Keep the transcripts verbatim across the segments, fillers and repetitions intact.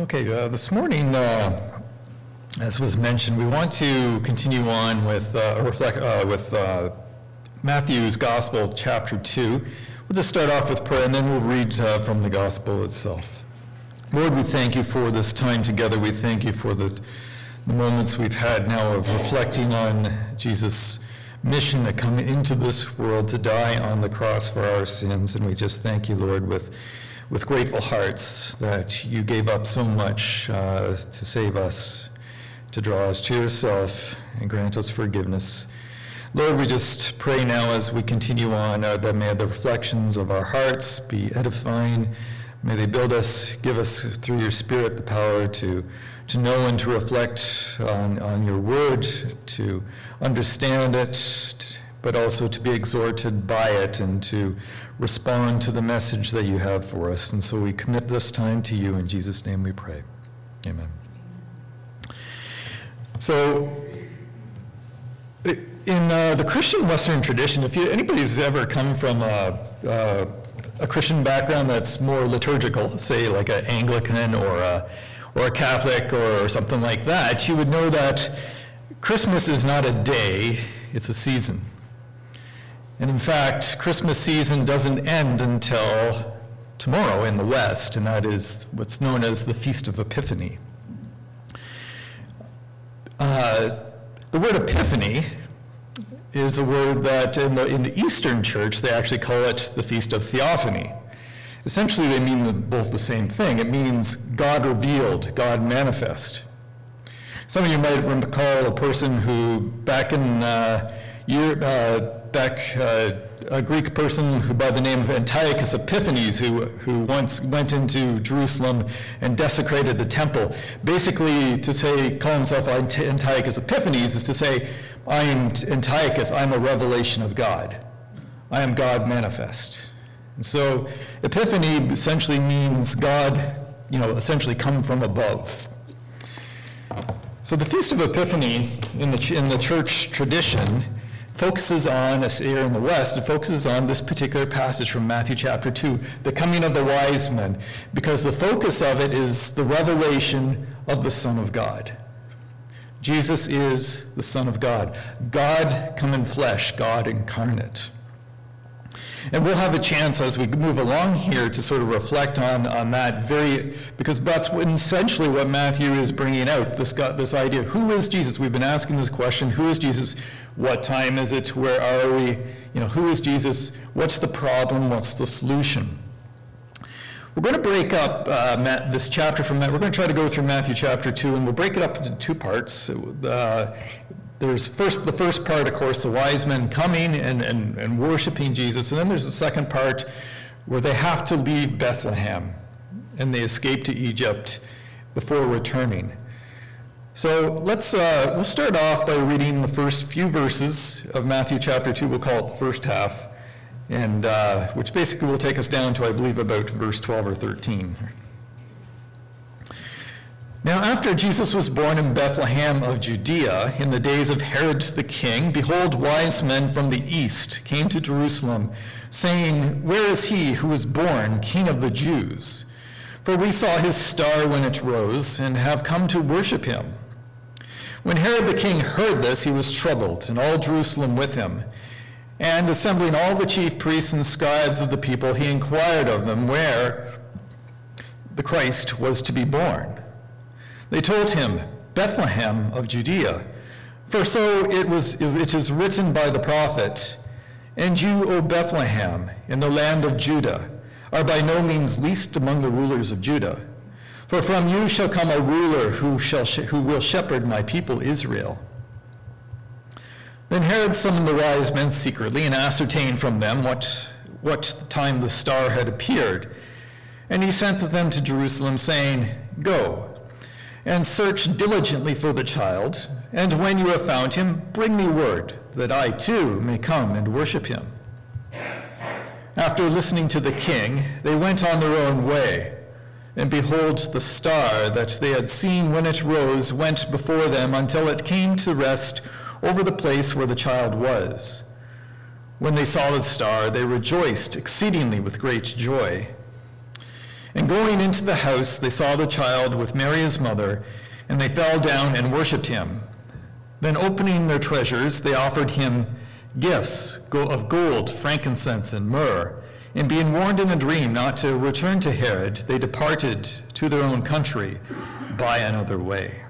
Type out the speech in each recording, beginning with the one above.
Okay, uh, this morning, uh, as was mentioned, we want to continue on with uh, reflect uh, with uh, Matthew's Gospel, chapter two. We'll just start off with prayer, and then we'll read uh, from the Gospel itself. Lord, we thank you for this time together. We thank you for the, the moments we've had now of reflecting on Jesus' mission to come into this world to die on the cross for our sins, and we just thank you, Lord, with with grateful hearts that you gave up so much uh, to save us, to draw us to yourself and grant us forgiveness. Lord, we just pray now as we continue on uh, that may the reflections of our hearts be edifying. May they build us, give us through your Spirit the power to, to know and to reflect on, on your word, to understand it, but also to be exhorted by it and to respond to the message that you have for us. And so we commit this time to you. In Jesus' name we pray. Amen. So in uh, the Christian Western tradition, if you, anybody's ever come from a, a, a Christian background that's more liturgical, say like an Anglican or a, or a Catholic or something like that, you would know that Christmas is not a day, it's a season. And in fact, Christmas season doesn't end until tomorrow in the West, and that is what's known as the Feast of Epiphany. Uh, the word Epiphany is a word that in the, in the Eastern Church, they actually call it the Feast of Theophany. Essentially, they mean the, both the same thing. It means God revealed, God manifest. Some of you might recall a person who back in uh, year, uh, back uh, a Greek person who by the name of Antiochus Epiphanes, who, who once went into Jerusalem and desecrated the temple. Basically, to say, call himself Antiochus Epiphanes is to say, I am Antiochus, I'm a revelation of God. I am God manifest. And so Epiphany essentially means God, you know, essentially come from above. So the Feast of Epiphany in the, in the church tradition focuses on, here in the West, it focuses on this particular passage from Matthew chapter two, the coming of the wise men, because the focus of it is the revelation of the Son of God. Jesus is the Son of God. God come in flesh, God incarnate. And we'll have a chance as we move along here to sort of reflect on, on that very, because that's essentially what Matthew is bringing out, this, this idea, who is Jesus? We've been asking this question, who is Jesus? What time is it? Where are we? You know, who is Jesus? What's the problem? What's the solution? We're going to break up uh, Matt, this chapter from Matt. We're going to try to go through Matthew chapter two, and we'll break it up into two parts. Uh, There's first the first part, of course, the wise men coming and, and, and worshiping Jesus. And then there's the second part where they have to leave Bethlehem and they escape to Egypt before returning. So let's uh, we'll start off by reading the first few verses of Matthew chapter two. We'll call it the first half, and uh, which basically will take us down to, I believe, about verse twelve or thirteen. Now after Jesus was born in Bethlehem of Judea, in the days of Herod the king, behold, wise men from the east came to Jerusalem, saying, Where is he who was born King of the Jews? For we saw his star when it rose, and have come to worship him. When Herod the king heard this, he was troubled, and all Jerusalem with him. And assembling all the chief priests and scribes of the people, he inquired of them where the Christ was to be born. They told him, Bethlehem of Judea, for so it was. It is written by the prophet, And you, O Bethlehem, in the land of Judah, are by no means least among the rulers of Judah. For from you shall come a ruler who shall who will shepherd my people Israel. Then Herod summoned the wise men secretly and ascertained from them what, what time the star had appeared. And he sent them to Jerusalem, saying, Go, and search diligently for the child, and when you have found him, bring me word, that I too may come and worship him. After listening to the king, they went on their own way, and behold, the star that they had seen when it rose went before them until it came to rest over the place where the child was. When they saw the star, they rejoiced exceedingly with great joy. And going into the house, they saw the child with Mary his mother, and they fell down and worshipped him. Then opening their treasures, they offered him gifts of gold, frankincense, and myrrh. And being warned in a dream not to return to Herod, they departed to their own country by another way.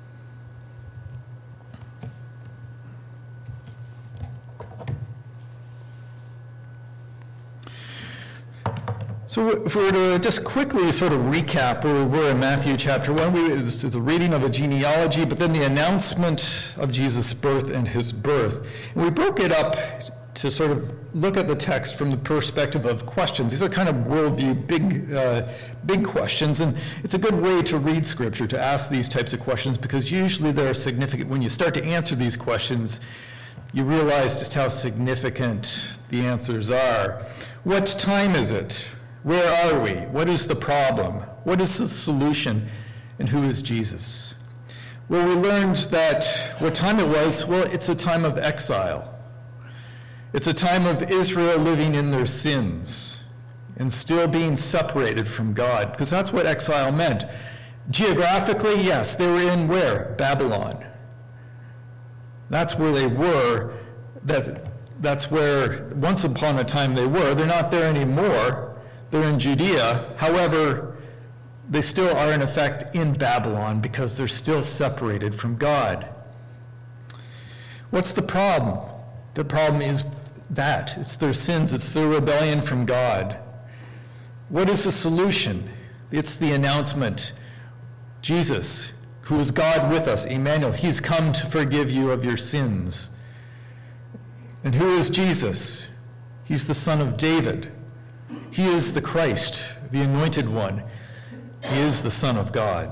So if we were to just quickly sort of recap where we were in Matthew chapter one, we, it's, it's a reading of the genealogy, but then the announcement of Jesus' birth and his birth. And we broke it up to sort of look at the text from the perspective of questions. These are kind of worldview, big, uh, big questions, and it's a good way to read Scripture, to ask these types of questions, because usually they're significant. When you start to answer these questions, you realize just how significant the answers are. What time is it? Where are we? What is the problem? What is the solution? And who is Jesus? Well, we learned that what time it was, well, it's a time of exile. It's a time of Israel living in their sins and still being separated from God, because that's what exile meant. Geographically, yes, they were in where? Babylon. That's where they were. That, that's where once upon a time they were. They're not there anymore. They're in Judea. However, they still are in effect in Babylon because they're still separated from God. What's the problem? The problem is that. It's their sins. It's their rebellion from God. What is the solution? It's the announcement. Jesus, who is God with us, Emmanuel, he's come to forgive you of your sins. And who is Jesus? He's the Son of David. He is the Christ, the Anointed One. He is the Son of God.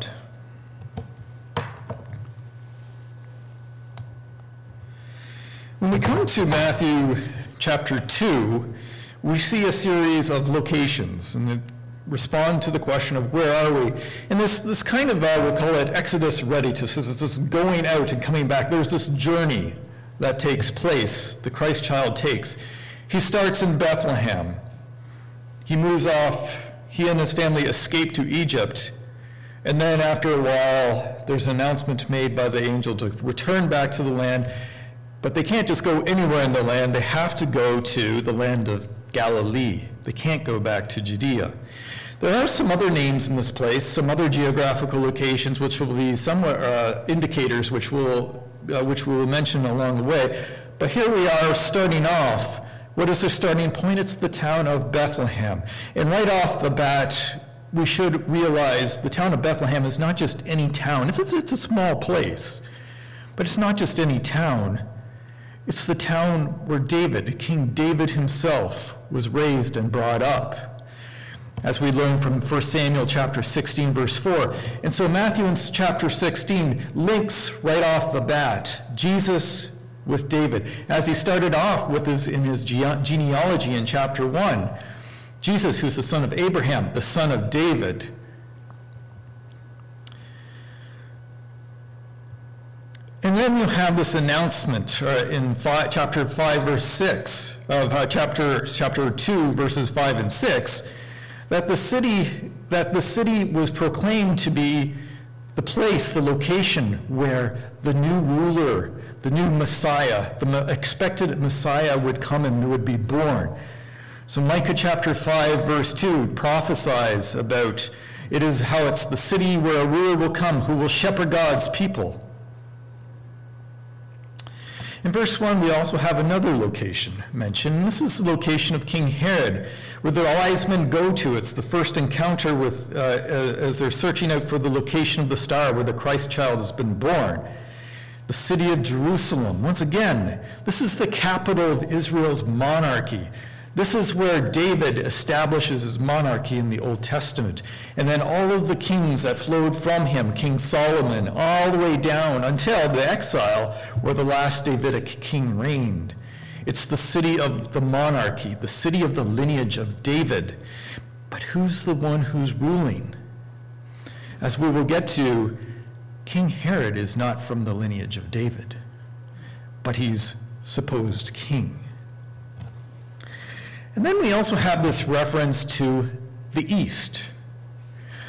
When we come to Matthew chapter two, we see a series of locations, and they respond to the question of where are we? And this, this kind of, uh, we'll call it Exodus Reditus, it's this going out and coming back. There's this journey that takes place, the Christ child takes. He starts in Bethlehem. He moves off, he and his family escape to Egypt, and then after a while, there's an announcement made by the angel to return back to the land, but they can't just go anywhere in the land, they have to go to the land of Galilee. They can't go back to Judea. There are some other names in this place, some other geographical locations, which will be somewhat uh, indicators, which we'll, uh, which we will mention along the way, but here we are starting off. What is their starting point? It's the town of Bethlehem. And right off the bat, we should realize the town of Bethlehem is not just any town. It's, it's, it's a small place, but it's not just any town. It's the town where David, King David himself, was raised and brought up, as we learn from First Samuel chapter sixteen, verse four. And so Matthew in chapter sixteen links right off the bat Jesus with David, as he started off with his in his genealogy in chapter one. Jesus, who's the son of Abraham, the son of David. And then you have this announcement uh, in five, chapter five, verse six of uh, chapter chapter two, verses five and six, that the city that the city was proclaimed to be the place, the location where the new ruler, the new Messiah, the expected Messiah would come and would be born. So Micah chapter five, verse two prophesies about it is how it's the city where a ruler will come who will shepherd God's people. In verse one, we also have another location mentioned. This is the location of King Herod, where the wise men go to. It's the first encounter with, uh, as they're searching out for the location of the star where the Christ child has been born. The city of Jerusalem. Once again, this is the capital of Israel's monarchy. This is where David establishes his monarchy in the Old Testament. And then all of the kings that flowed from him, King Solomon, all the way down until the exile where the last Davidic king reigned. It's the city of the monarchy, the city of the lineage of David. But who's the one who's ruling? As we will get to, King Herod is not from the lineage of David, but he's supposed king. And then we also have this reference to the east.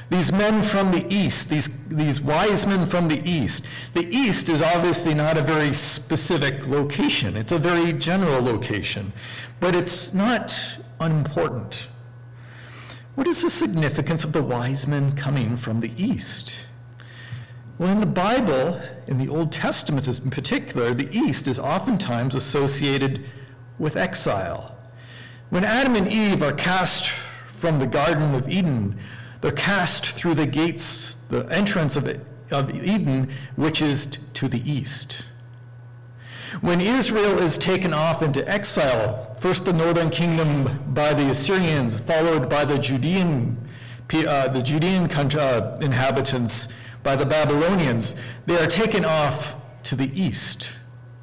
These men from the east, these, these wise men from the east. The east is obviously not a very specific location. It's a very general location, but it's not unimportant. What is the significance of the wise men coming from the east? Well, in the Bible, in the Old Testament in particular, the east is oftentimes associated with exile. When Adam and Eve are cast from the Garden of Eden, they're cast through the gates, the entrance of, of Eden, which is t- to the east. When Israel is taken off into exile, first the northern kingdom by the Assyrians, followed by the Judean, uh, the Judean country, uh, inhabitants, by the Babylonians, they are taken off to the east.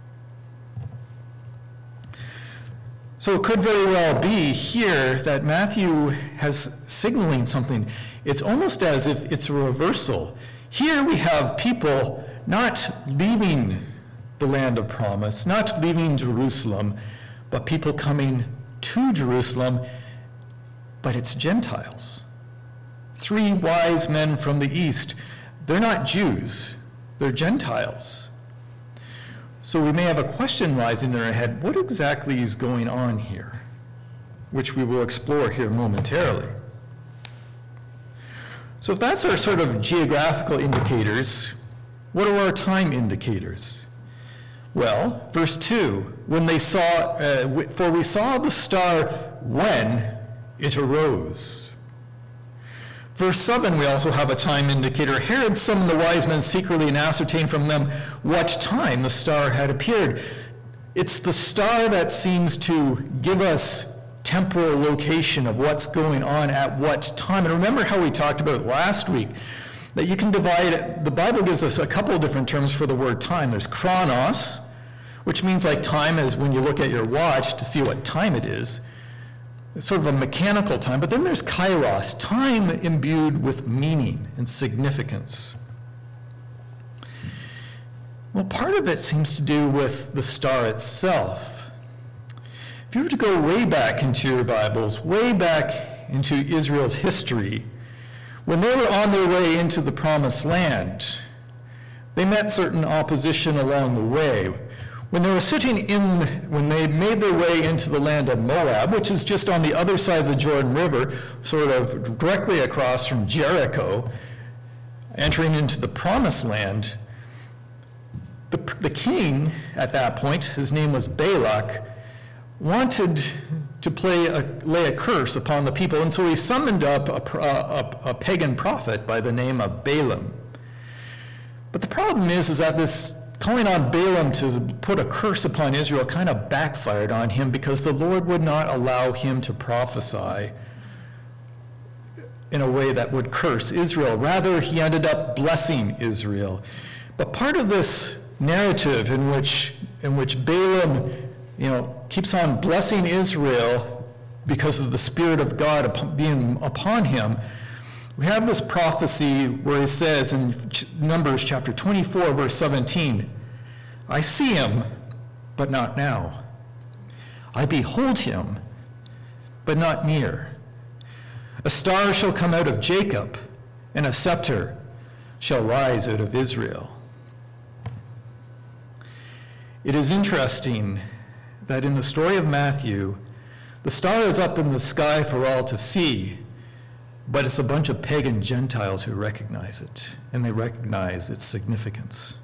So it could very well be here that Matthew has signaling something. It's almost as if it's a reversal. Here we have people not leaving the land of promise, not leaving Jerusalem, but people coming to Jerusalem, but it's Gentiles. Three wise men from the east. They're not Jews, they're Gentiles. So we may have a question rising in our head, what exactly is going on here? Which we will explore here momentarily. So if that's our sort of geographical indicators, what are our time indicators? Well, verse two, when they saw, uh, for we saw the star when it arose. Verse seven, we also have a time indicator. Herod summoned the wise men secretly and ascertained from them what time the star had appeared. It's the star that seems to give us temporal location of what's going on at what time. And remember how we talked about last week, that you can divide, the Bible gives us a couple of different terms for the word time. There's chronos, which means like time is when you look at your watch to see what time it is. It's sort of a mechanical time, but then there's kairos, time imbued with meaning and significance. Well, part of it seems to do with the star itself. If you were to go way back into your Bibles, way back into Israel's history, when they were on their way into the promised land, they met certain opposition along the way. When they were sitting in, when they made their way into the land of Moab, which is just on the other side of the Jordan River, sort of directly across from Jericho, entering into the promised land, the, the king at that point, his name was Balak, wanted to play a, lay a curse upon the people, and so he summoned up a, a, a pagan prophet by the name of Balaam. But the problem is, is that this calling on Balaam to put a curse upon Israel kind of backfired on him because the Lord would not allow him to prophesy in a way that would curse Israel. Rather, he ended up blessing Israel. But part of this narrative in which, in which Balaam, you know, keeps on blessing Israel because of the Spirit of God being upon him, we have this prophecy where he says in Numbers chapter twenty-four, verse seventeen, I see him, but not now. I behold him, but not near. A star shall come out of Jacob, and a scepter shall rise out of Israel. It is interesting that in the story of Matthew, the star is up in the sky for all to see, but it's a bunch of pagan Gentiles who recognize it, and they recognize its significance.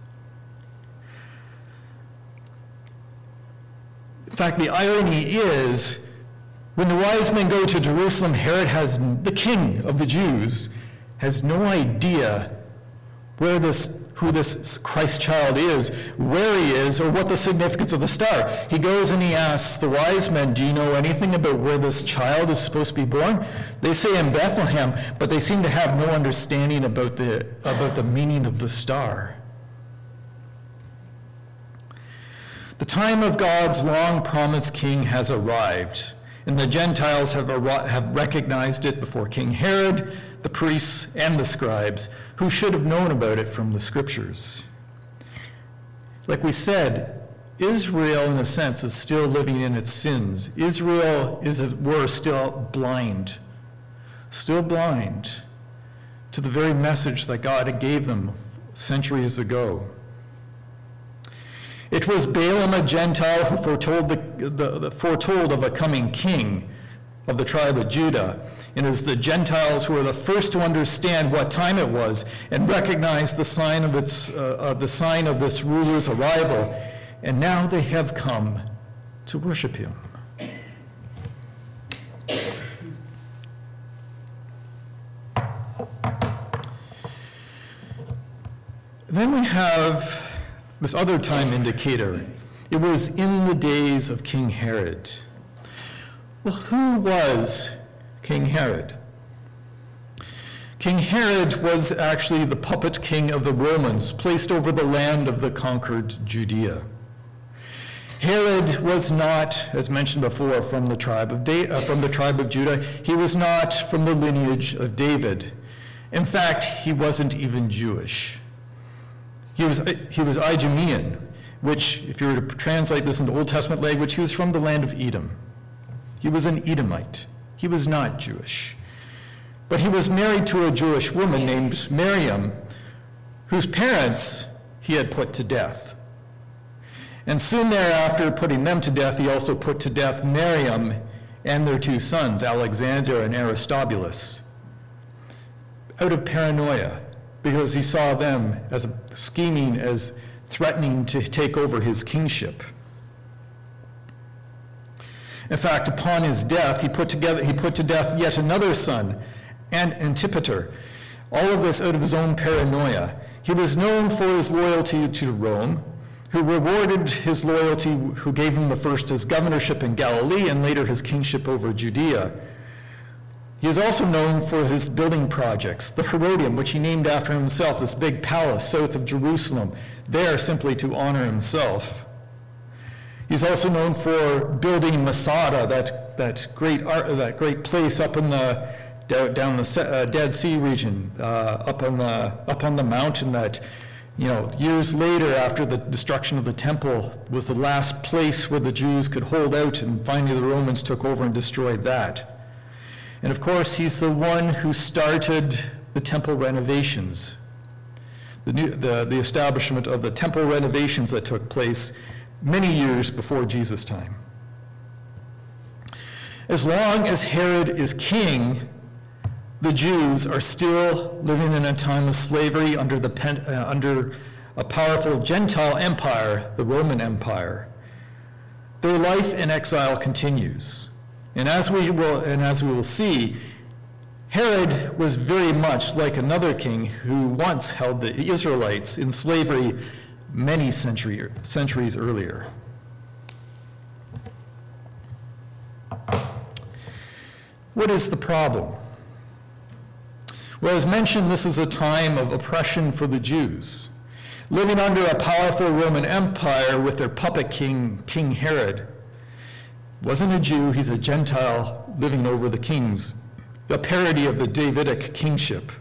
In fact, the irony is, when the wise men go to Jerusalem, Herod has, the king of the Jews, has no idea where this, who this Christ child is, where he is, or what the significance of the star. He goes and he asks the wise men, do you know anything about where this child is supposed to be born? They say in Bethlehem, but they seem to have no understanding about the, about the meaning of the star. The time of God's long-promised king has arrived, and the Gentiles have, ar- have recognized it before King Herod, the priests, and the scribes, who should have known about it from the scriptures. Like we said, Israel, in a sense, is still living in its sins. Israel is, as it were, still blind, still blind to the very message that God gave them centuries ago. It was Balaam, a Gentile, who foretold, the, the, the, foretold of a coming king of the tribe of Judah. And it is the Gentiles who are the first to understand what time it was and recognize the sign of its, uh, uh, the sign of this ruler's arrival. And now they have come to worship him. Then we have this other time indicator. It was in the days of King Herod. Well, who was King Herod? King Herod was actually the puppet king of the Romans, placed over the land of the conquered Judea. Herod was not, as mentioned before, from the tribe of da- uh, from the tribe of Judah. He was not from the lineage of David. In fact, he wasn't even Jewish. He was, he was Idumean, which, if you were to translate this into Old Testament language, he was from the land of Edom. He was an Edomite. He was not Jewish. But he was married to a Jewish woman named Miriam, whose parents he had put to death. And soon thereafter, putting them to death, he also put to death Miriam and their two sons, Alexander and Aristobulus, out of paranoia, because he saw them as scheming, as threatening to take over his kingship. In fact, upon his death, he put together he put to death yet another son, Antipater. All of this out of his own paranoia. He was known for his loyalty to Rome, who rewarded his loyalty, who gave him the first his governorship in Galilee and later his kingship over Judea. He is also known for his building projects, the Herodium, which he named after himself, this big palace south of Jerusalem, there simply to honor himself. He's also known for building Masada, that, that, great, art, that great place up in the, down the uh, Dead Sea region, uh, up, on the, up on the mountain that, you know, years later after the destruction of the temple was the last place where the Jews could hold out, and finally the Romans took over and destroyed that. And of course, he's the one who started the temple renovations, the, new, the, the establishment of the temple renovations that took place many years before Jesus' time. As long as Herod is king, the Jews are still living in a time of slavery under, the, uh, under a powerful Gentile empire, the Roman Empire. Their life in exile continues. And as we will, and as we will see, Herod was very much like another king who once held the Israelites in slavery many century, centuries earlier. What is the problem? Well, as mentioned, this is a time of oppression for the Jews. Living under a powerful Roman Empire with their puppet king, King Herod, wasn't a Jew, he's a Gentile living over the kings, a parody of the Davidic kingship.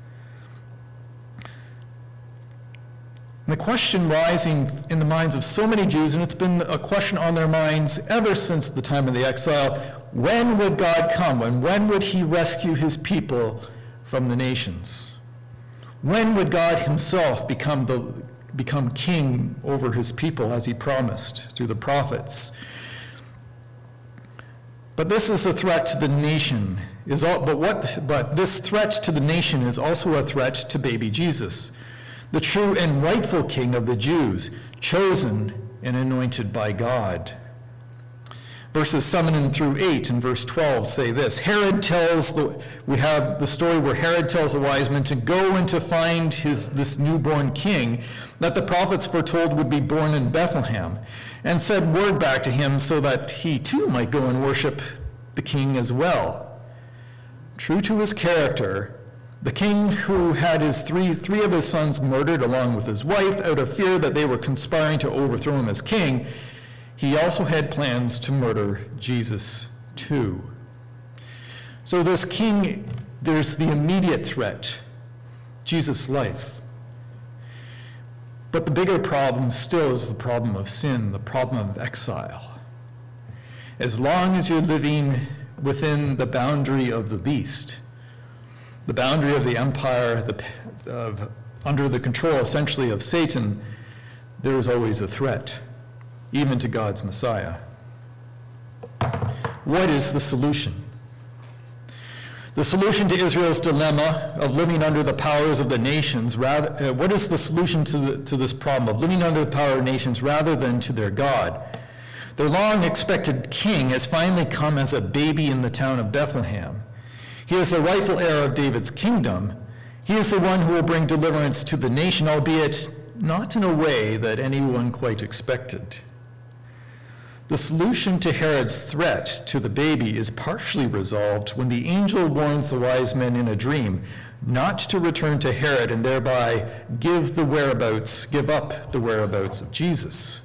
And the question rising in the minds of so many Jews, and it's been a question on their minds ever since the time of the exile, when would God come? And when would he rescue his people from the nations? When would God himself become, the, become king over his people as he promised through the prophets? But this is a threat to the nation. Is all, but, what, but this threat to the nation is also a threat to baby Jesus, the true and rightful king of the Jews, chosen and anointed by God. Verses seven through eight and verse twelve say this. Herod tells, the, we have the story where Herod tells the wise men to go and to find his, this newborn king that the prophets foretold would be born in Bethlehem, and said word back to him so that he too might go and worship the king as well. True to his character, the king who had his three, three of his sons murdered along with his wife out of fear that they were conspiring to overthrow him as king, he also had plans to murder Jesus too. So this king, there's the immediate threat, Jesus' life. But the bigger problem still is the problem of sin, the problem of exile. As long as you're living within the boundary of the beast, the boundary of the empire, the, of, under the control essentially of Satan, there is always a threat, even to God's Messiah. What is the solution? The solution to Israel's dilemma of living under the powers of the nations, rather, uh, what is the solution to, the, to this problem of living under the power of nations rather than to their God? Their long-expected king has finally come as a baby in the town of Bethlehem. He is the rightful heir of David's kingdom. He is the one who will bring deliverance to the nation, albeit not in a way that anyone quite expected. The solution to Herod's threat to the baby is partially resolved when the angel warns the wise men in a dream not to return to Herod and thereby give the whereabouts, give up the whereabouts of Jesus.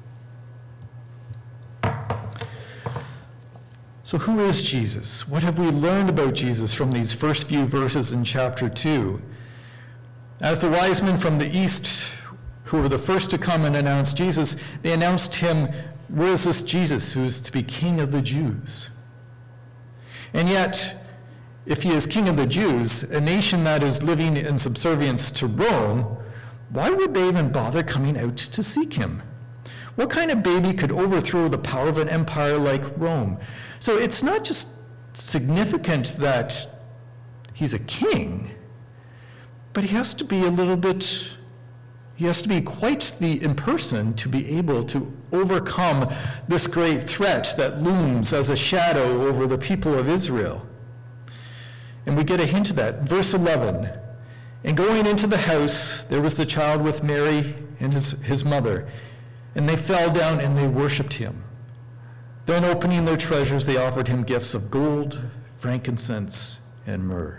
So who is Jesus? What have we learned about Jesus from these first few verses in chapter two? As the wise men from the east, who were the first to come and announce Jesus, they announced him, where is this Jesus who is to be king of the Jews? And yet, if he is king of the Jews, a nation that is living in subservience to Rome, why would they even bother coming out to seek him? What kind of baby could overthrow the power of an empire like Rome? So it's not just significant that he's a king, but he has to be a little bit, he has to be quite the in person to be able to overcome this great threat that looms as a shadow over the people of Israel. And we get a hint of that. Verse eleven, and going into the house, there was the child with Mary and his, his mother, and they fell down and they worshiped him. Then opening their treasures, they offered him gifts of gold, frankincense, and myrrh.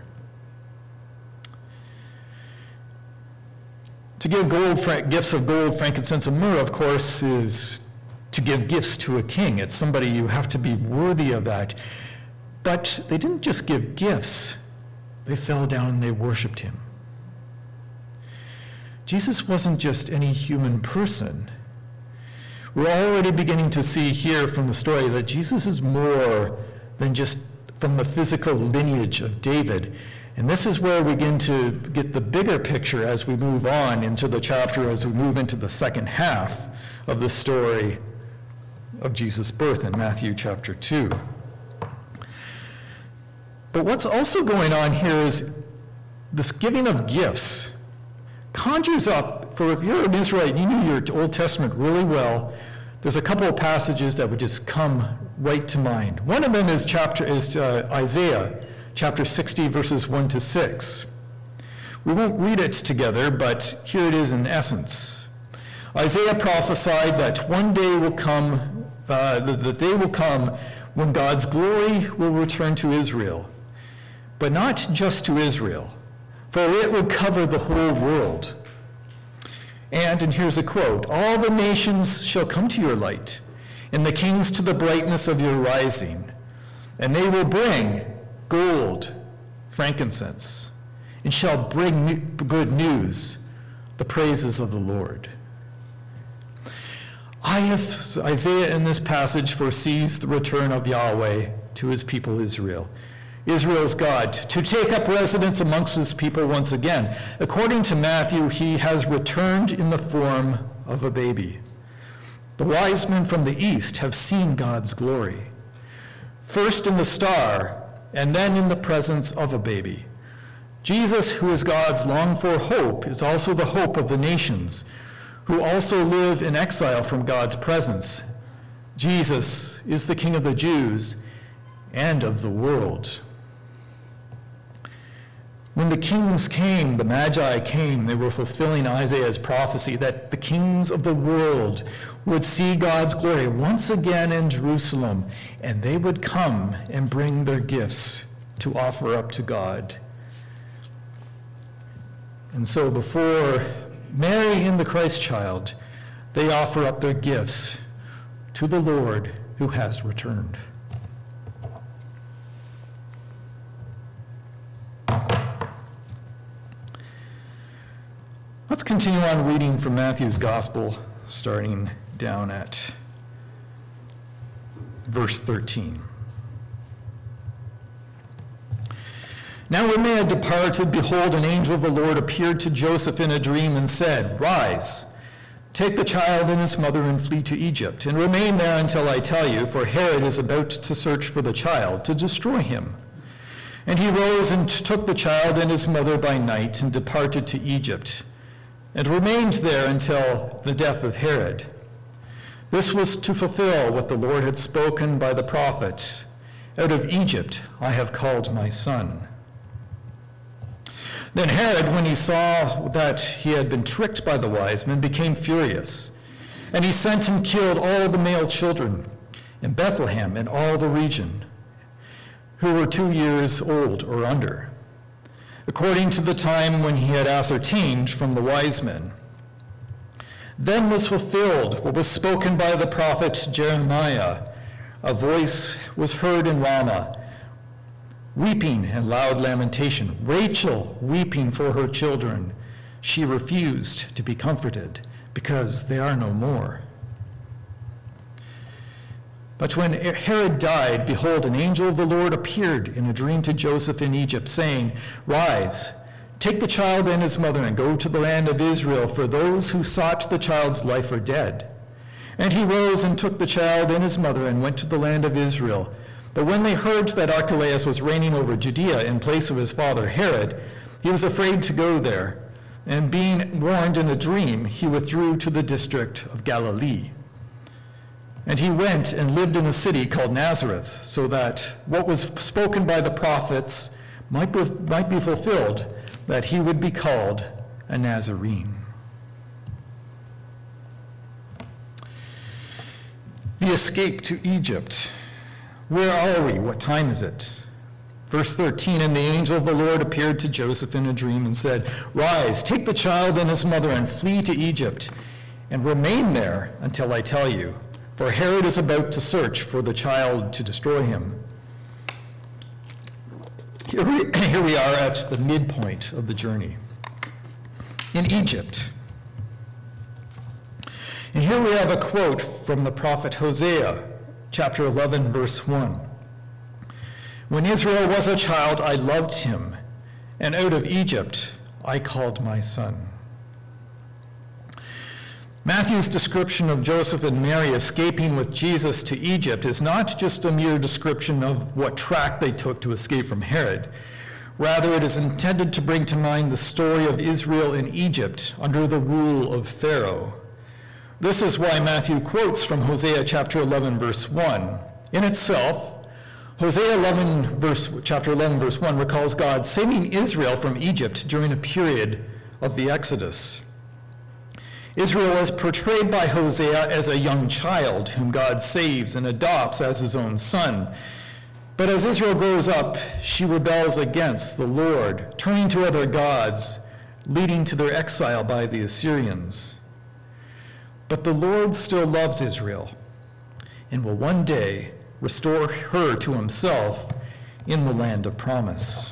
To give gold, gifts of gold, frankincense, and myrrh, of course, is to give gifts to a king. It's somebody you have to be worthy of that. But they didn't just give gifts. They fell down and they worshiped him. Jesus wasn't just any human person. We're already beginning to see here from the story that Jesus is more than just from the physical lineage of David. And this is where we begin to get the bigger picture as we move on into the chapter, as we move into the second half of the story of Jesus' birth in Matthew chapter two. But what's also going on here is this giving of gifts conjures up, for if you're an Israelite, you knew your Old Testament really well, there's a couple of passages that would just come right to mind. One of them is chapter is uh, Isaiah, chapter sixty, verses one to six. We won't read it together, but here it is in essence. Isaiah prophesied that one day will come, uh, the, the day will come when God's glory will return to Israel, but not just to Israel, for it will cover the whole world. And, and here's a quote, all the nations shall come to your light, and the kings to the brightness of your rising, and they will bring gold, frankincense, and shall bring new, good news, the praises of the Lord. I have, Isaiah in this passage foresees the return of Yahweh to his people Israel, Israel's God, to take up residence amongst his people once again. According to Matthew, he has returned in the form of a baby. The wise men from the east have seen God's glory, first in the star, and then in the presence of a baby. Jesus, who is God's longed-for hope, is also the hope of the nations, who also live in exile from God's presence. Jesus is the King of the Jews and of the world. When the kings came, the Magi came, they were fulfilling Isaiah's prophecy that the kings of the world would see God's glory once again in Jerusalem, and they would come and bring their gifts to offer up to God. And so before Mary and the Christ child, they offer up their gifts to the Lord who has returned. Let's continue on reading from Matthew's Gospel, starting down at verse thirteen. Now when they had departed, behold, an angel of the Lord appeared to Joseph in a dream and said, Rise, take the child and his mother and flee to Egypt, and remain there until I tell you, for Herod is about to search for the child to destroy him. And he rose and took the child and his mother by night and departed to Egypt, and remained there until the death of Herod. This was to fulfill what the Lord had spoken by the prophet, Out of Egypt I have called my son. Then Herod, when he saw that he had been tricked by the wise men, became furious. And he sent and killed all the male children in Bethlehem and all the region, who were two years old or under, according to the time when he had ascertained from the wise men. Then was fulfilled what was spoken by the prophet Jeremiah. A voice was heard in Ramah, weeping and loud lamentation, Rachel weeping for her children. She refused to be comforted, because they are no more. But when Herod died, behold, an angel of the Lord appeared in a dream to Joseph in Egypt, saying, Rise, take the child and his mother, and go to the land of Israel, for those who sought the child's life are dead. And he rose and took the child and his mother, and went to the land of Israel. But when they heard that Archelaus was reigning over Judea in place of his father Herod, he was afraid to go there. And being warned in a dream, he withdrew to the district of Galilee. And he went and lived in a city called Nazareth, so that what was spoken by the prophets might be, might be fulfilled, that he would be called a Nazarene. The escape to Egypt. Where are we? What time is it? Verse thirteen, and the angel of the Lord appeared to Joseph in a dream and said, Rise, take the child and his mother and flee to Egypt, and remain there until I tell you, for Herod is about to search for the child to destroy him. Here we, here we are at the midpoint of the journey, in Egypt. And here we have a quote from the prophet Hosea, chapter eleven, verse one. When Israel was a child, I loved him, and out of Egypt I called my son. Matthew's description of Joseph and Mary escaping with Jesus to Egypt is not just a mere description of what track they took to escape from Herod. Rather, it is intended to bring to mind the story of Israel in Egypt under the rule of Pharaoh. This is why Matthew quotes from Hosea chapter eleven, verse one. In itself, Hosea eleven, verse, chapter eleven, verse one recalls God saving Israel from Egypt during a period of the Exodus. Israel is portrayed by Hosea as a young child whom God saves and adopts as his own son. But as Israel grows up, she rebels against the Lord, turning to other gods, leading to their exile by the Assyrians. But the Lord still loves Israel and will one day restore her to himself in the land of promise.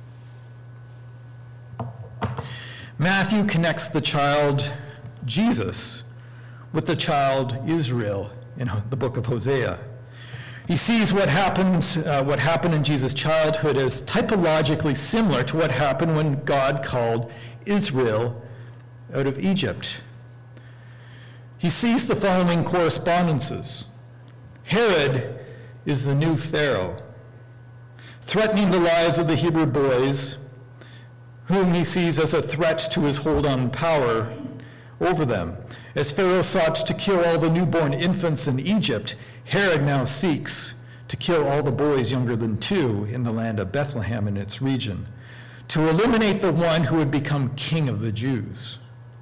Matthew connects the child Jesus with the child Israel in the book of Hosea. He sees what happened, uh, what happened in Jesus' childhood as typologically similar to what happened when God called Israel out of Egypt. He sees the following correspondences. Herod is the new Pharaoh, threatening the lives of the Hebrew boys, whom he sees as a threat to his hold on power over them. As Pharaoh sought to kill all the newborn infants in Egypt, Herod now seeks to kill all the boys younger than two in the land of Bethlehem and its region, to eliminate the one who would become king of the Jews.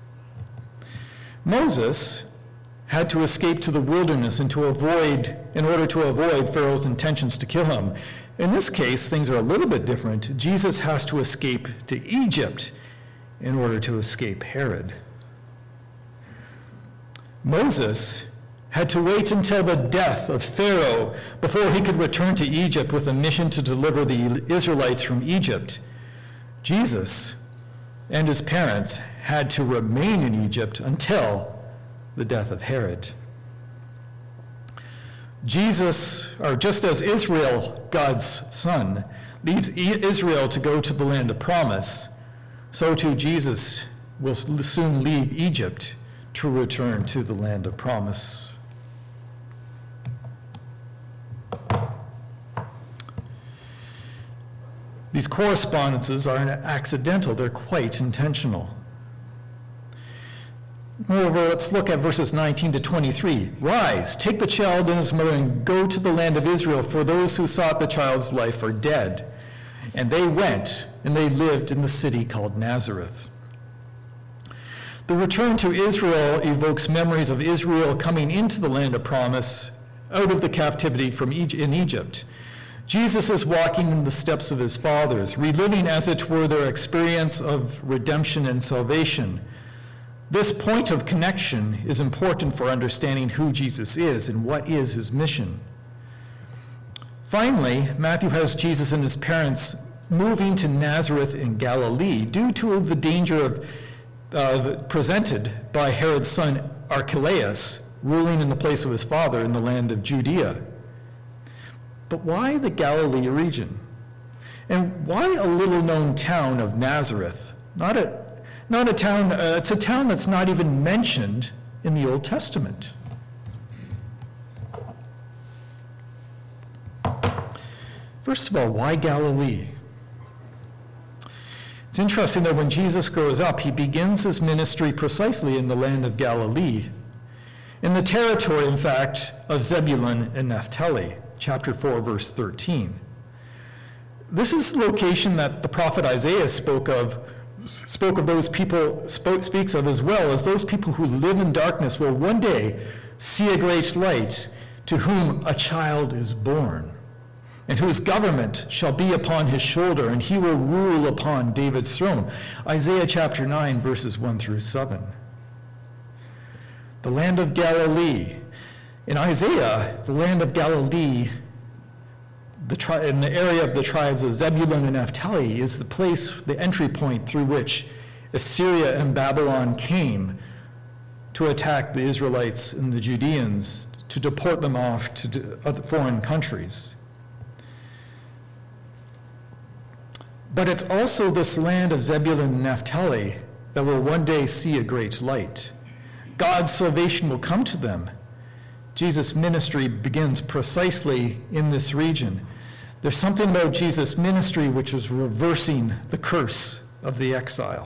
Moses had to escape to the wilderness and to avoid, in order to avoid Pharaoh's intentions to kill him. In this case, things are a little bit different. Jesus has to escape to Egypt in order to escape Herod. Moses had to wait until the death of Pharaoh before he could return to Egypt with a mission to deliver the Israelites from Egypt. Jesus and his parents had to remain in Egypt until the death of Herod. Jesus, or just as Israel, God's son, leaves Israel to go to the land of promise, so too Jesus will soon leave Egypt to return to the land of promise. These correspondences aren't accidental, they're quite intentional. Moreover, let's look at verses nineteen to twenty-three. Rise, take the child and his mother and go to the land of Israel, for those who sought the child's life are dead. And they went, and they lived in the city called Nazareth. The return to Israel evokes memories of Israel coming into the land of promise out of the captivity from Egypt, in Egypt. Jesus is walking in the steps of his fathers, reliving as it were their experience of redemption and salvation. This point of connection is important for understanding who Jesus is and what is his mission. Finally, Matthew has Jesus and his parents moving to Nazareth in Galilee due to the danger of, uh, presented by Herod's son Archelaus ruling in the place of his father in the land of Judea. But why the Galilee region? And why a little-known town of Nazareth? Not a, not a town, uh, it's a town that's not even mentioned in the Old Testament. First of all, why Galilee? It's interesting that when Jesus grows up, he begins his ministry precisely in the land of Galilee, in the territory, in fact, of Zebulun and Naphtali. Chapter four, verse thirteen. This is the location that the prophet Isaiah spoke of, spoke of those people, spoke, speaks of as well as those people who live in darkness will one day see a great light, to whom a child is born, and whose government shall be upon his shoulder, and he will rule upon David's throne. Isaiah chapter nine, verses one through seven. The land of Galilee. In Isaiah, the land of Galilee, the tri- in the area of the tribes of Zebulun and Naphtali, is the place, the entry point through which Assyria and Babylon came to attack the Israelites and the Judeans, to deport them off to other foreign countries. But it's also this land of Zebulun and Naphtali that will one day see a great light. God's salvation will come to them. Jesus' ministry begins precisely in this region. There's something about Jesus' ministry which is reversing the curse of the exile.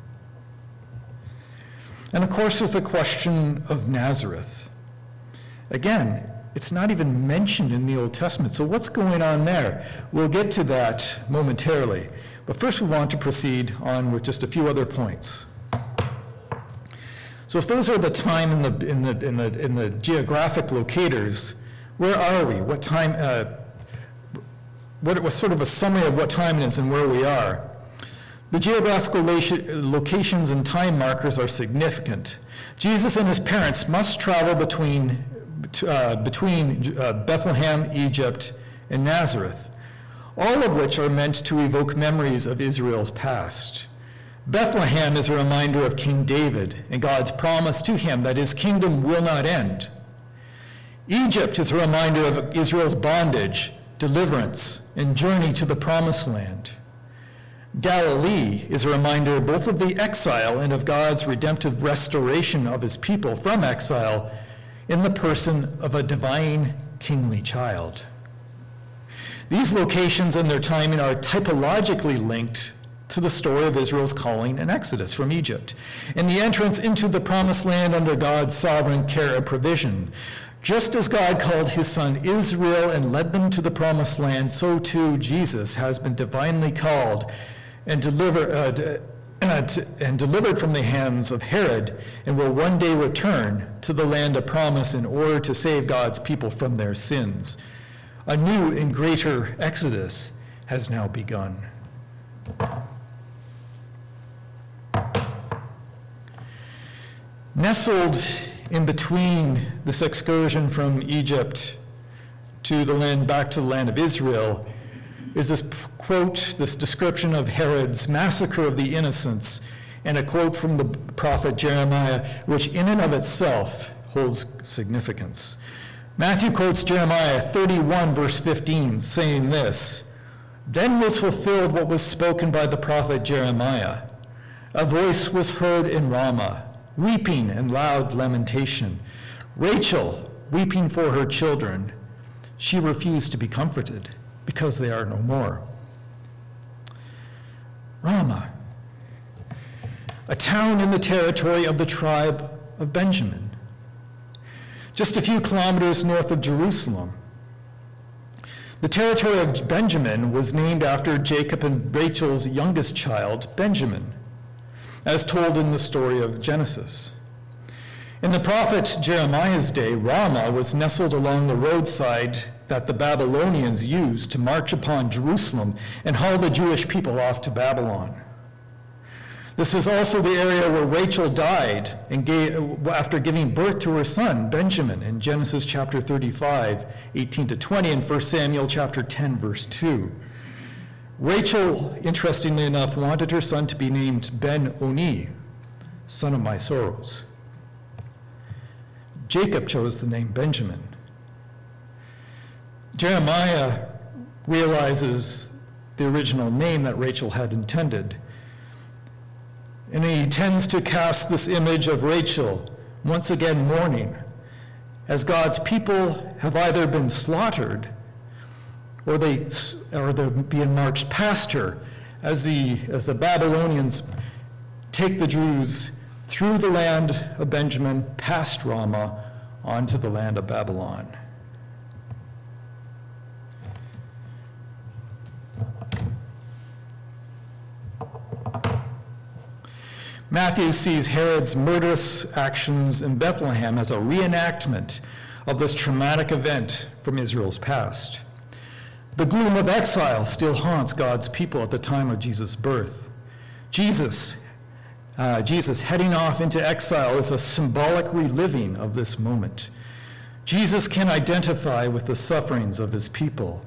And of course, there's the question of Nazareth. Again, it's not even mentioned in the Old Testament, so what's going on there? We'll get to that momentarily. But first we want to proceed on with just a few other points. So if those are the time in the in the in the in the geographic locators, where are we? What time? Uh, what was sort of a summary of what time it is and where we are. The geographical locations and time markers are significant. Jesus and his parents must travel between uh, between uh, Bethlehem, Egypt, and Nazareth, all of which are meant to evoke memories of Israel's past. Bethlehem is a reminder of King David and God's promise to him that his kingdom will not end. Egypt is a reminder of Israel's bondage, deliverance, and journey to the promised land. Galilee is a reminder both of the exile and of God's redemptive restoration of his people from exile in the person of a divine kingly child. These locations and their timing are typologically linked to the story of Israel's calling and exodus from Egypt, and the entrance into the promised land under God's sovereign care and provision. Just as God called his son Israel and led them to the promised land, so too Jesus has been divinely called and, deliver, uh, and delivered from the hands of Herod, and will one day return to the land of promise in order to save God's people from their sins. A new and greater exodus has now begun. Nestled in between this excursion from Egypt to the land, back to the land of Israel, is this quote, this description of Herod's massacre of the innocents, and a quote from the prophet Jeremiah, which in and of itself holds significance. Matthew quotes Jeremiah thirty-one, verse fifteen, saying this, Then was fulfilled what was spoken by the prophet Jeremiah. A voice was heard in Ramah, weeping and loud lamentation. Rachel, weeping for her children. She refused to be comforted because they are no more. Ramah, a town in the territory of the tribe of Benjamin, just a few kilometers north of Jerusalem. The territory of Benjamin was named after Jacob and Rachel's youngest child, Benjamin, as told in the story of Genesis. In the prophet Jeremiah's day, Ramah was nestled along the roadside that the Babylonians used to march upon Jerusalem and haul the Jewish people off to Babylon. This is also the area where Rachel died and gave, after giving birth to her son, Benjamin, in Genesis chapter thirty-five, eighteen to twenty, and First Samuel chapter ten, verse two. Rachel, interestingly enough, wanted her son to be named Ben-Oni, son of my sorrows. Jacob chose the name Benjamin. Jeremiah realizes the original name that Rachel had intended, and he tends to cast this image of Rachel, once again mourning, as God's people have either been slaughtered or, they, or they're being marched past her as the, as the Babylonians take the Jews through the land of Benjamin, past Ramah, onto the land of Babylon. Matthew sees Herod's murderous actions in Bethlehem as a reenactment of this traumatic event from Israel's past. The gloom of exile still haunts God's people at the time of Jesus' birth. Jesus, uh, Jesus heading off into exile is a symbolic reliving of this moment. Jesus can identify with the sufferings of his people.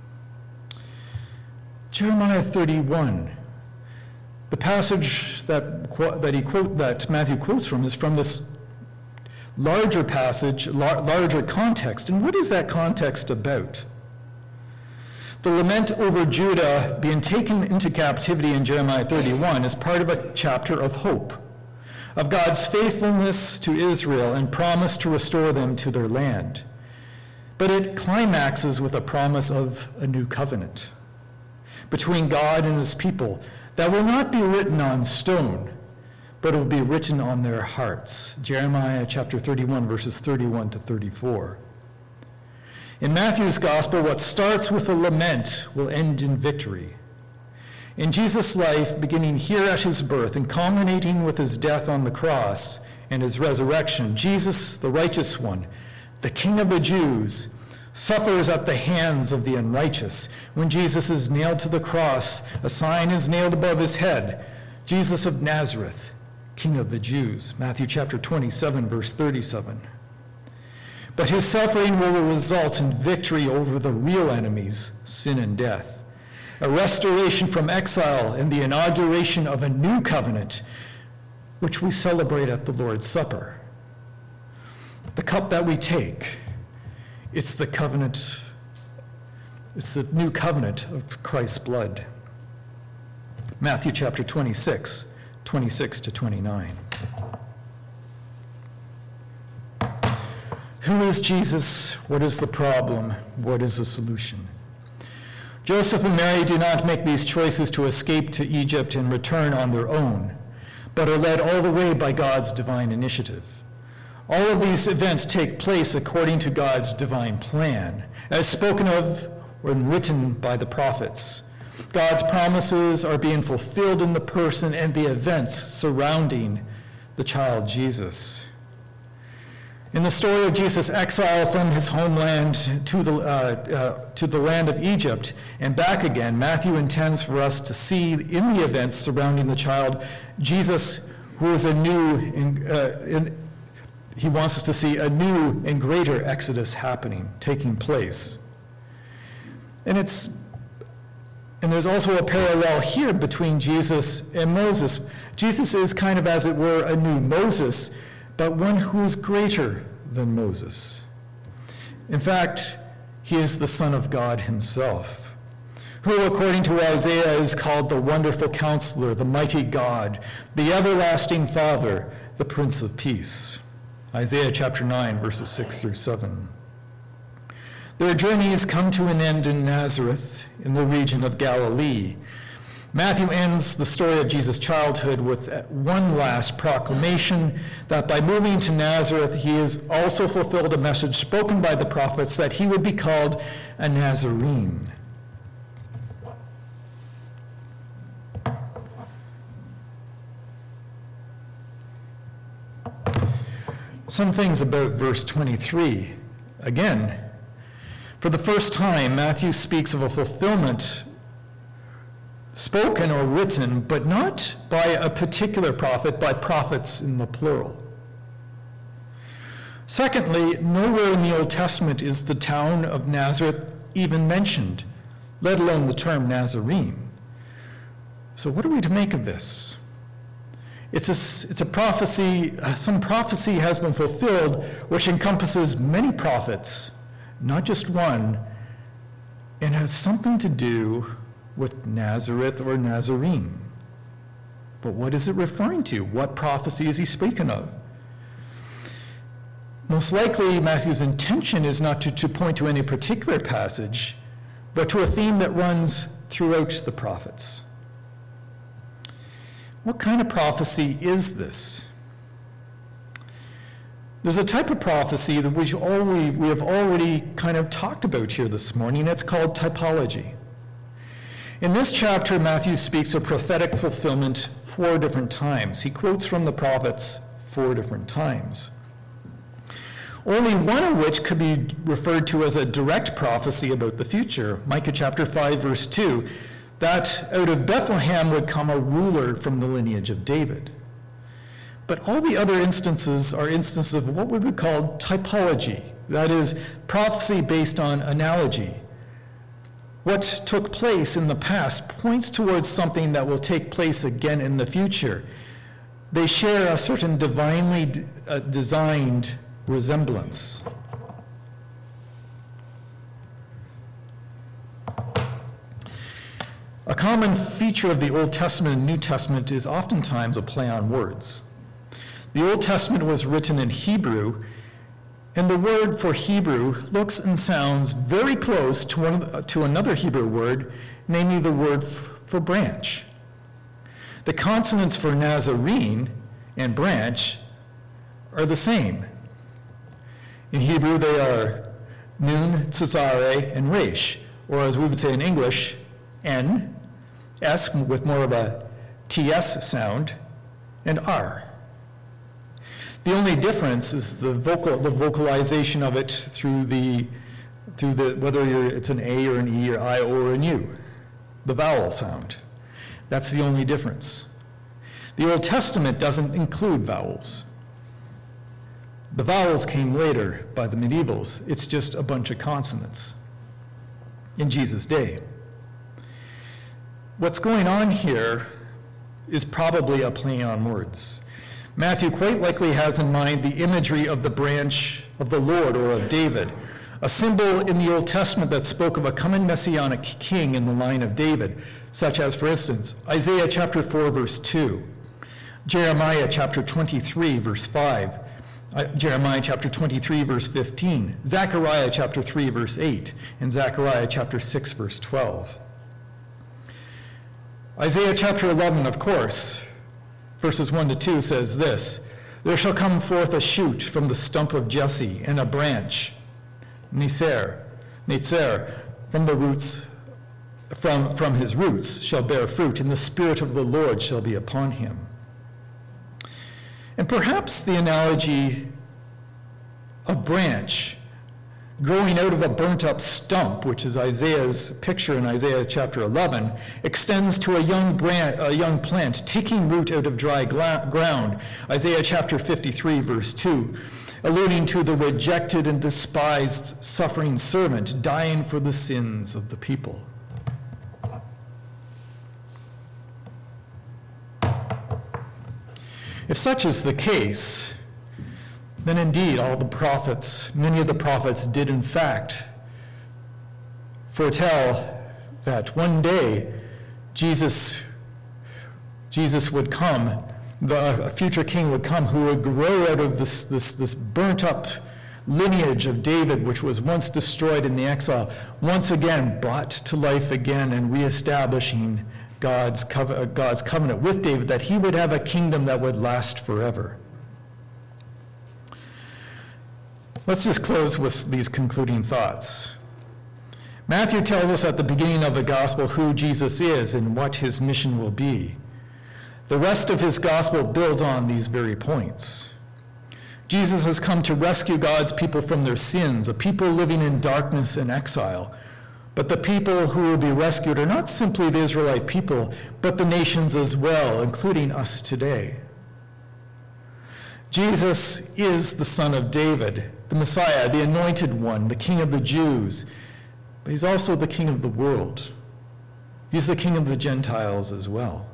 Jeremiah thirty-one. The passage that, that, he quote, that Matthew quotes from is from this larger passage, lar- larger context. And what is that context about? The lament over Judah being taken into captivity in Jeremiah thirty-one is part of a chapter of hope, of God's faithfulness to Israel and promise to restore them to their land. But it climaxes with a promise of a new covenant between God and his people that will not be written on stone, but it will be written on their hearts. Jeremiah chapter thirty-one, verses thirty-one to thirty-four. In Matthew's gospel, what starts with a lament will end in victory. In Jesus' life, beginning here at his birth and culminating with his death on the cross and his resurrection, Jesus, the righteous one, the King of the Jews, suffers at the hands of the unrighteous. When Jesus is nailed to the cross, a sign is nailed above his head, Jesus of Nazareth, King of the Jews. Matthew chapter twenty-seven, verse thirty-seven. But his suffering will result in victory over the real enemies, sin and death, a restoration from exile and the inauguration of a new covenant, which we celebrate at the Lord's Supper. The cup that we take, it's the covenant, it's the new covenant of Christ's blood. Matthew chapter twenty-six, twenty-six to twenty-nine. Who is Jesus? What is the problem? What is the solution? Joseph and Mary do not make these choices to escape to Egypt and return on their own, but are led all the way by God's divine initiative. All of these events take place according to God's divine plan, as spoken of and written by the prophets. God's promises are being fulfilled in the person and the events surrounding the child Jesus. In the story of Jesus' exile from his homeland to the, uh, uh, to the land of Egypt and back again, Matthew intends for us to see in the events surrounding the child Jesus, who is a new, in, uh, in, he wants us to see a new and greater exodus happening, taking place. And it's, and there's also a parallel here between Jesus and Moses. Jesus is kind of, as it were, a new Moses, but one who is greater than Moses. In fact, he is the Son of God himself, who according to Isaiah is called the Wonderful Counselor, the Mighty God, the Everlasting Father, the Prince of Peace. Isaiah chapter nine, verses six through seven. Their journeys come to an end in Nazareth, in the region of Galilee. Matthew ends the story of Jesus' childhood with one last proclamation that by moving to Nazareth, he has also fulfilled a message spoken by the prophets that he would be called a Nazarene. Some things about verse twenty-three. Again, for the first time, Matthew speaks of a fulfillment spoken or written, but not by a particular prophet, by prophets in the plural. Secondly, nowhere in the Old Testament is the town of Nazareth even mentioned, let alone the term Nazarene. So what are we to make of this? It's a, it's a prophecy, some prophecy has been fulfilled, which encompasses many prophets, not just one, and has something to do with Nazareth or Nazarene. But what is it referring to? What prophecy is he speaking of? Most likely, Matthew's intention is not to, to point to any particular passage, but to a theme that runs throughout the prophets. What kind of prophecy is this? There's a type of prophecy that we, already, we have already kind of talked about here this morning, and it's called typology. In this chapter, Matthew speaks of prophetic fulfillment four different times. He quotes from the prophets four different times. Only one of which could be referred to as a direct prophecy about the future. Micah chapter five, verse two, that out of Bethlehem would come a ruler from the lineage of David. But all the other instances are instances of what we would call typology, that is, prophecy based on analogy. What took place in the past points towards something that will take place again in the future. They share a certain divinely d- uh, designed resemblance. A common feature of the Old Testament and New Testament is oftentimes a play on words. The Old Testament was written in Hebrew, and the word for Hebrew looks and sounds very close to, one, to another Hebrew word, namely the word f- for branch. The consonants for Nazarene and branch are the same. In Hebrew, they are Nun, Cesare, and Resh, or as we would say in English, N, S with more of a T S sound, and R. The only difference is the vocal, the vocalization of it through the, through the whether you're, it's an A or an E or I or an U, the vowel sound. That's the only difference. The Old Testament doesn't include vowels. The vowels came later by the medievals. It's just a bunch of consonants in Jesus' day. What's going on here is probably a play on words. Matthew quite likely has in mind the imagery of the branch of the Lord or of David, a symbol in the Old Testament that spoke of a coming messianic king in the line of David, such as, for instance, Isaiah chapter four, verse two, Jeremiah chapter twenty-three, verse five, uh, Jeremiah chapter twenty-three, verse fifteen, Zechariah chapter three, verse eight, and Zechariah chapter six, verse twelve. Isaiah chapter eleven, of course, verses one to two says this, "There shall come forth a shoot from the stump of Jesse, and a branch, Netzer, Netzer, from the roots, from, from his roots shall bear fruit, and the Spirit of the Lord shall be upon him." And perhaps the analogy of branch growing out of a burnt-up stump, which is Isaiah's picture in Isaiah chapter eleven, extends to a young, branch, a young plant taking root out of dry gla- ground, Isaiah chapter fifty-three, verse two, alluding to the rejected and despised suffering servant dying for the sins of the people. If such is the case, then indeed all the prophets, many of the prophets did in fact foretell that one day Jesus, Jesus would come, the, a future king would come who would grow out of this, this, this burnt up lineage of David, which was once destroyed in the exile, once again brought to life again and reestablishing God's, cove- God's covenant with David, that he would have a kingdom that would last forever. Let's just close with these concluding thoughts. Matthew tells us at the beginning of the gospel who Jesus is and what his mission will be. The rest of his gospel builds on these very points. Jesus has come to rescue God's people from their sins, a people living in darkness and exile. But the people who will be rescued are not simply the Israelite people, but the nations as well, including us today. Jesus is the Son of David, the Messiah, the Anointed One, the King of the Jews. But he's also the King of the world. He's the King of the Gentiles as well.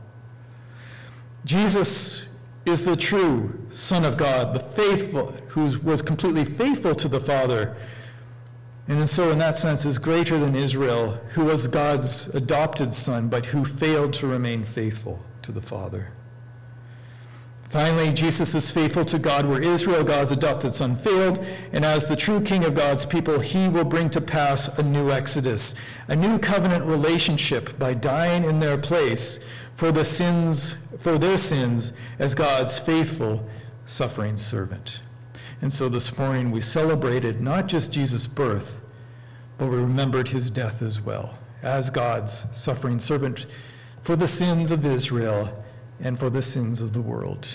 Jesus is the true Son of God, the faithful, who was completely faithful to the Father, and so in that sense is greater than Israel, who was God's adopted son, but who failed to remain faithful to the Father. Finally, Jesus is faithful to God where Israel, God's adopted son, failed, and as the true King of God's people, he will bring to pass a new exodus, a new covenant relationship by dying in their place for the sins, for their sins as God's faithful, suffering servant. And so this morning we celebrated not just Jesus' birth, but we remembered his death as well, as God's suffering servant for the sins of Israel and for the sins of the world.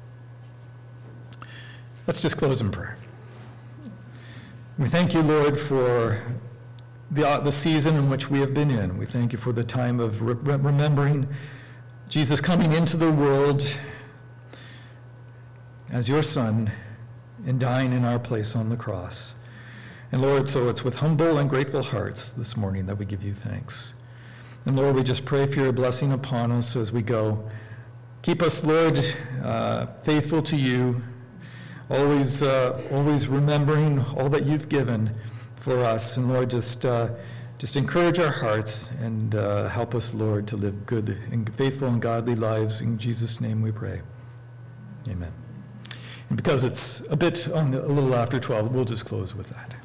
Let's just close in prayer. We thank you, Lord, for the, the season in which we have been in. We thank you for the time of re- remembering Jesus coming into the world as your son and dying in our place on the cross. And Lord, so it's with humble and grateful hearts this morning that we give you thanks. And Lord, we just pray for your blessing upon us as we go. Keep us, Lord, uh, faithful to you, always uh, always remembering all that you've given for us. And Lord, just uh, just encourage our hearts and uh, help us, Lord, to live good and faithful and godly lives. In Jesus' name we pray. Amen. And because it's a bit on the, a little after twelve, we'll just close with that.